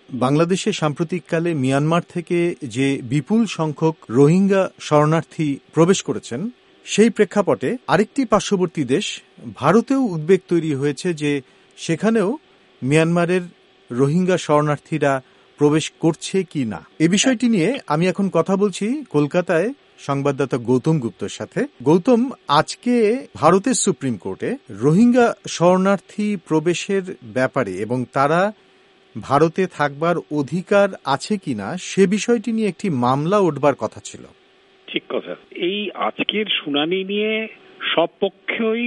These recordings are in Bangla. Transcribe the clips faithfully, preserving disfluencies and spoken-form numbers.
বাংলাদেশে সাম্প্রতিককালে মিয়ানমার থেকে যে বিপুল সংখ্যক রোহিঙ্গা শরণার্থী প্রবেশ করেছেন, সেই প্রেক্ষাপটে আরেকটি পার্শ্ববর্তী দেশ ভারতেও উদ্বেগ তৈরি হয়েছে যে সেখানেও মিয়ানমারের রোহিঙ্গা শরণার্থীরা প্রবেশ করছে কি না। এ বিষয়টি নিয়ে আমি এখন কথা বলছি কলকাতায় সংবাদদাতা গৌতম গুপ্তর সাথে। গৌতম, আজকে ভারতের সুপ্রিম কোর্টে রোহিঙ্গা শরণার্থী প্রবেশের ব্যাপারে এবং তারা ভারতে থাকবার অধিকার আছে কিনা সে বিষয়টি নিয়ে একটি মামলা উঠবার কথা ছিল। ঠিক কথা। এই আজকের শুনানি নিয়ে সব পক্ষই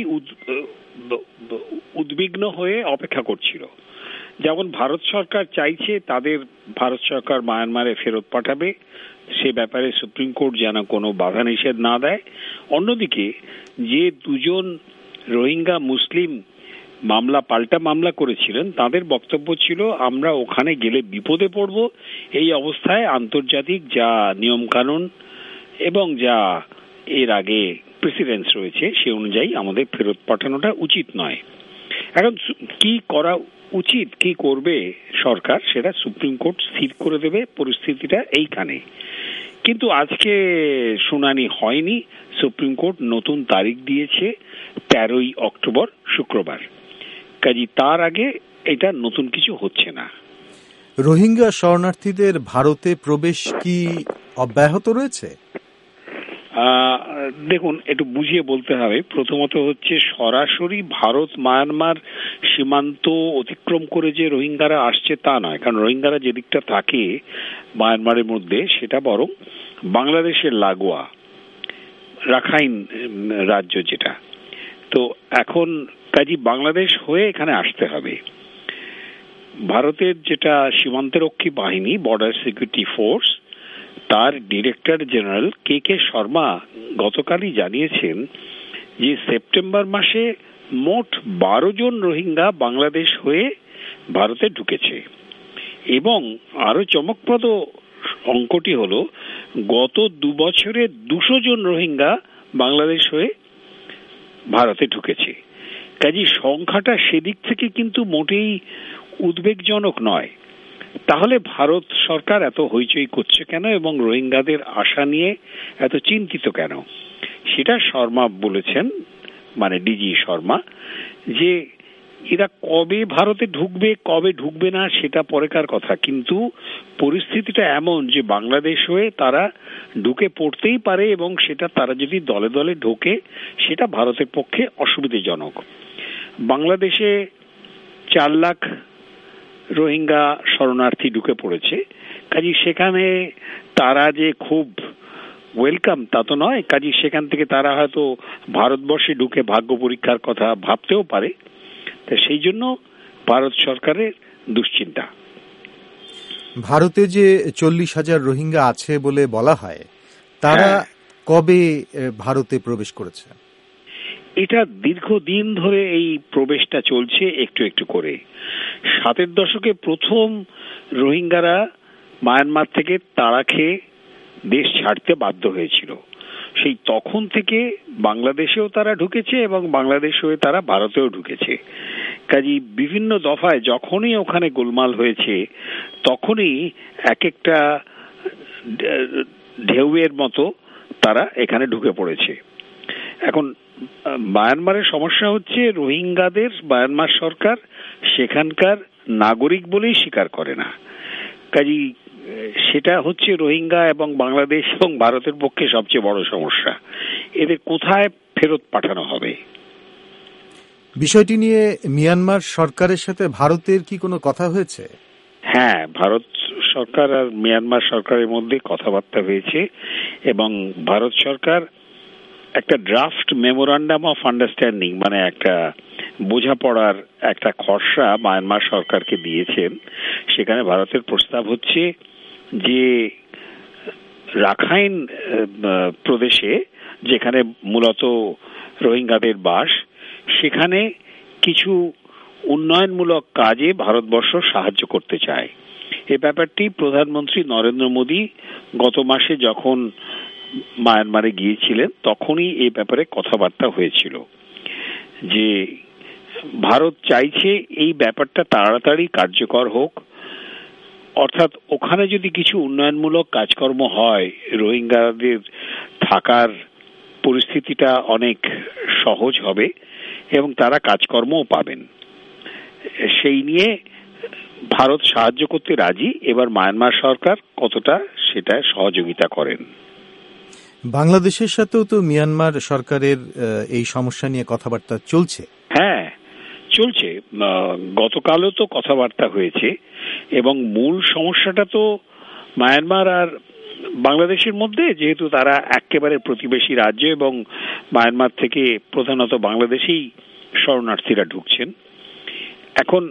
উদ্বিগ্ন হয়ে অপেক্ষা করছিল। যেমন ভারত সরকার চাইছে তাদের ভারত সরকার মায়ানমারে ফেরত পাঠাবে, সে ব্যাপারে সুপ্রিম কোর্ট যেন কোনো বাধা নিষেধ না দেয়। অন্যদিকে যে দুজন রোহিঙ্গা মুসলিম মামলা পাল্টা মামলা করেছিলেন, তাদের বক্তব্য ছিল আমরা ওখানে গেলে বিপদে পড়ব, এই অবস্থায় আন্তর্জাতিক যা নিয়মকানুন এবং যা এর আগে প্রেসিডেন্স রয়েছে সে অনুযায়ী আমাদের ফেরত পাঠানোটা উচিত নয়। এখন কি করা উচিত, কি করবে সরকার, সেটা সুপ্রিম কোর্ট স্থির করে দেবে। পরিস্থিতিটা এইখানে। কিন্তু আজকে শুনানি হয়নি। সুপ্রিম কোর্ট নতুন তারিখ দিয়েছে তেরোই অক্টোবর, শুক্রবার। কাজী তার আগে এটা নতুন কিছু হচ্ছে না। রোহিঙ্গা শরণার্থীদের ভারতে প্রবেশ কি অব্যাহত রয়েছে? দেখুন, একটু বুঝিয়ে বলতে হবে। প্রথমত হচ্ছে সরাসরি ভারত মায়ানমার সীমান্ত অতিক্রম করে যে রোহিঙ্গারা আসছে তা নয়, কারণ রোহিঙ্গারা যে দিকটা থাকে মায়ানমারের মধ্যে সেটা বরং বাংলাদেশের লাগোয়া রাখাইন রাজ্য যেটা। তো এখন কাজী বাংলাদেশ হয়ে এখানে আসতে হবে। ভারতের যেটা সীমান্তরক্ষী বাহিনী, বর্ডার সিকিউরিটি ফোর্স, তার director general K K Sharma গতকালই জানিয়েছেন যে সেপ্টেম্বর মাসে মোট বারো জন রোহিঙ্গা বাংলাদেশ হয়ে ভারতে ঢুকেছে। এবং আরো চমকপ্রদ অঙ্কটি হলো গত দু বছরে দুশো জন রোহিঙ্গা বাংলাদেশ হয়ে ভারতে ঢুকেছে। কাজী সংখ্যাটা সেদিক থেকে কিন্তু মোটেই উদ্বেগজনক নয়। তাহলে ভারত সরকার এত হইচই করছে কেন এবং রোহিঙ্গাদের আশা নিয়ে এত চিন্তিত কেন? সেটা শর্মা বলেছেন, মানে ডিজি শর্মা, যে এরা কবে ভারতে ঢুকবে কবে ঢুকবে না সেটা পরেকার কথা, কিন্তু পরিস্থিতিটা এমন যে বাংলাদেশ হয়ে তারা ঢুকে পড়তেই পারে এবং সেটা তারা যদি দলে দলে ঢোকে সেটা ভারতের পক্ষে অসুবিধাজনক। বাংলাদেশে চার লাখ রোহিঙ্গা শরণার্থী ঢুকে পড়েছে। কাজী সেখানে তারা যে খুব ওয়েলকাম তা তো নয়। কাজী সেখান থেকে তারা হয়তো ভারতবর্ষে ঢুকে ভাগ্য পরীক্ষার কথা ভাবতেও পারে। তো সেই জন্য ভারত সরকারের দুশ্চিন্তা। ভারতে যে চল্লিশ হাজার রোহিঙ্গা আছে বলে বলা হয়, তারা কবে ভারতে প্রবেশ করেছে? এটা দীর্ঘদিন ধরে এই প্রবেশটা চলছে একটু একটু করে। সাতের দশকে প্রথম রোহিঙ্গারা মায়ানমার থেকে তাড়া খেয়ে দেশ ছাড়তে বাধ্য হয়েছিল। সেই তখন থেকে বাংলাদেশেও তারা ঢুকেছে এবং বাংলাদেশ হয়ে তারা ভারতেও ঢুকেছে। কাজী বিভিন্ন দফায় যখনই ওখানে গোলমাল হয়েছে তখনই এক একটা ঢেউয়ের মতো তারা এখানে ঢুকে পড়েছে। এখন মায়ানমারের সমস্যা হচ্ছে রোহিঙ্গাদের মায়ানমার সরকার সেখানকার নাগরিক বলেই স্বীকার করে না। কাজী সেটা হচ্ছে রোহিঙ্গা এবং বাংলাদেশ এবং ভারতের পক্ষে সবচেয়ে বড় সমস্যা। এদের কোথায় ফেরত পাঠানো হবে? বিষয়টি নিয়ে মিয়ানমার সরকারের সাথে ভারতের কি কোনো কথা হয়েছে? হ্যাঁ, ভারত সরকার আর মিয়ানমার সরকারের মধ্যে কথাবার্তা হয়েছে এবং ভারত সরকার একটা ড্রাফট মেমোরান্ডাম অফ আন্ডারস্ট্যান্ডিং, মানে একটা বোঝাপড়ার একটা খসড়া মায়ানমার সরকারকে দিয়েছেন। সেখানে ভারতের প্রস্তাব হচ্ছে যে রাখাইন প্রদেশে যেখানে মূলত রোহিঙ্গাদের বাস, সেখানে কিছু উন্নয়নমূলক কাজে ভারতবর্ষ সাহায্য করতে চায়। এ ব্যাপারটি প্রধানমন্ত্রী নরেন্দ্র মোদী গত মাসে যখন মায়ানমারে গিয়েছিলেন তখনই এই ব্যাপারে কথাবার্তা হয়েছিল যে ভারত চাইছে এই ব্যাপারটা তাড়াতাড়ি কার্যকর হোক। অর্থাৎ ওখানে যদি কিছু উন্নয়নমূলক কাজকর্ম হয়, রোহিঙ্গাদের থাকার পরিস্থিতিটা অনেক সহজ হবে এবং তারা কাজকর্মও পাবেন। সেই নিয়ে ভারত সাহায্য করতে রাজি। এবার মায়ানমার সরকার কতটা সেটা সহযোগিতা করেন। বাংলাদেশের সাথেও তো মিয়ানমার সরকারের এই সমস্যা নিয়ে কথাবার্তা চলছে। হ্যাঁ, চলছে। গতকালও তো কথাবার্তা হয়েছে এবং মূল সমস্যাটা তো মায়ানমার আর বাংলাদেশের মধ্যে, যেহেতু তারা একেবারে প্রতিবেশী রাজ্য এবং মায়ানমার থেকে প্রধানত বাংলাদেশেই শরণার্থীরা ঢুকছেন। এখন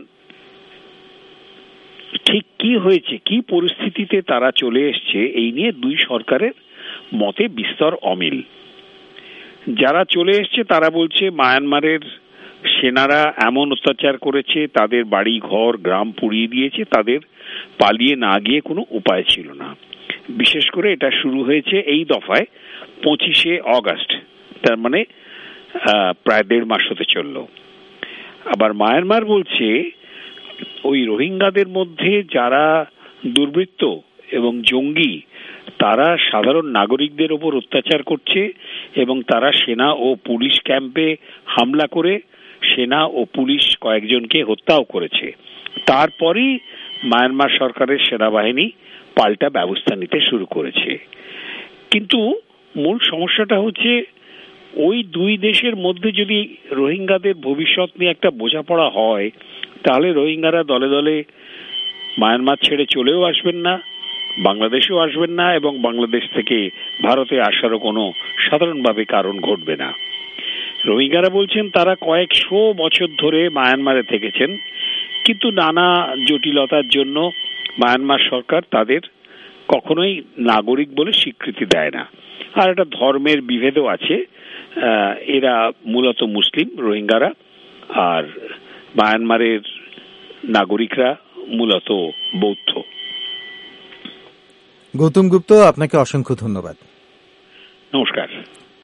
ঠিক কি হয়েছে, কি পরিস্থিতিতে তারা চলে এসছে, এই নিয়ে দুই সরকারের মতে বিস্তর অমিল। যারা চলে এসছে তারা বলছে মায়ানমারের সেনারা এমন অত্যাচার করেছে, তাদের বাড়ি ঘর গ্রাম পুড়িয়ে দিয়েছে, তাদের পালিয়ে না গিয়ে কোনো উপায় ছিল না। বিশেষ করে এটা শুরু হয়েছে এই দফায় পঁচিশে অগস্ট, তার মানে প্রায় দেড় মাস হতে চলল। আবার মায়ানমার বলছে ওই রোহিঙ্গাদের মধ্যে যারা দুর্বৃত্ত এবং জঙ্গি, তারা সাধারণ নাগরিকদের ওপর অত্যাচার করছে এবং তারা সেনা ও পুলিশ ক্যাম্পে হামলা করে সেনা ও পুলিশ কয়েকজনকে হত্যাও করেছে। তারপরই মায়ানমার সরকারের সেনাবাহিনী পাল্টা ব্যবস্থা নিতে শুরু করেছে। কিন্তু মূল সমস্যাটা হচ্ছে ওই দুই দেশের মধ্যে যদি রোহিঙ্গাদের ভবিষ্যৎ নিয়ে একটা বোঝাপড়া হয়, তাহলে রোহিঙ্গারা দলে দলে মায়ানমার ছেড়ে চলেও আসবেন না, বাংলাদেশেও আসবেন না এবং বাংলাদেশ থেকে ভারতে আসারও কোনো সাধারণভাবে কারণ ঘটবে না। রোহিঙ্গারা বলছেন তারা কয়েকশো বছর ধরে মায়ানমারে থেকেছেন, কিন্তু নানা জটিলতার জন্য মায়ানমার সরকার তাদের কখনোই নাগরিক বলে স্বীকৃতি দেয় না। আর একটা ধর্মের বিভেদও আছে। এরা মূলত মুসলিম রোহিঙ্গারা, আর মায়ানমারের নাগরিকরা মূলত বৌদ্ধ। গৌতম গুপ্ত, আপনাকে অসংখ্য ধন্যবাদ। নমস্কার।